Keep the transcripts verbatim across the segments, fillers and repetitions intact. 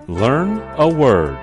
Learn a word.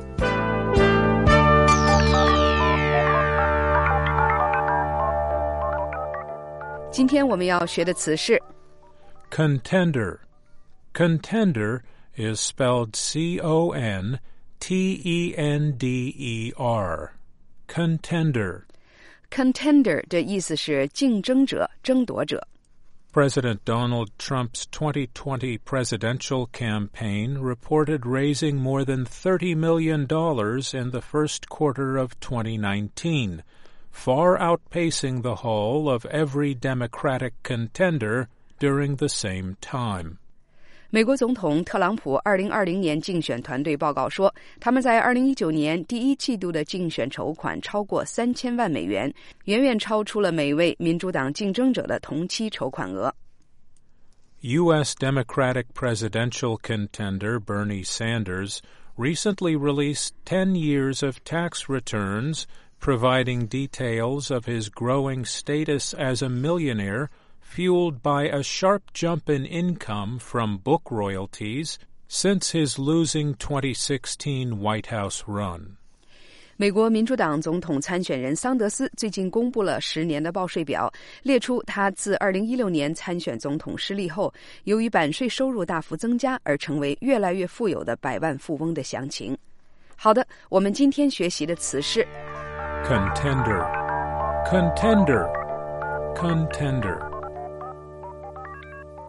Today 今天我们要学的词是 Contender. Contender is spelled C O N T E N D E R. Contender. Contender 的意思是竞争者、争夺者。 President Donald Trump's twenty twenty presidential campaign reported raising more than thirty million dollars in the first quarter of twenty nineteen, far outpacing the haul of every Democratic contender during the same time. 美国总统特朗普二零二零年竞选团队报告说，他们在二零一九年第一季度的竞选筹款超过三千万美元，远远超出了每位民主党竞争者的同期筹款额。 U S Democratic presidential contender Bernie Sanders recently released ten years of tax returns, providing details of his growing status as a millionaire, fueled by a sharp jump in income from book royalties since his losing twenty sixteen White House run. 美国民主党总统参选人桑德斯最近公布了十年的报税表，列出他自二零一六年参选总统失利后，由于版税收入大幅增加而成为越来越富有的百万富翁的详情。好的，我们今天学习的词是 Contender. Contender. Contender.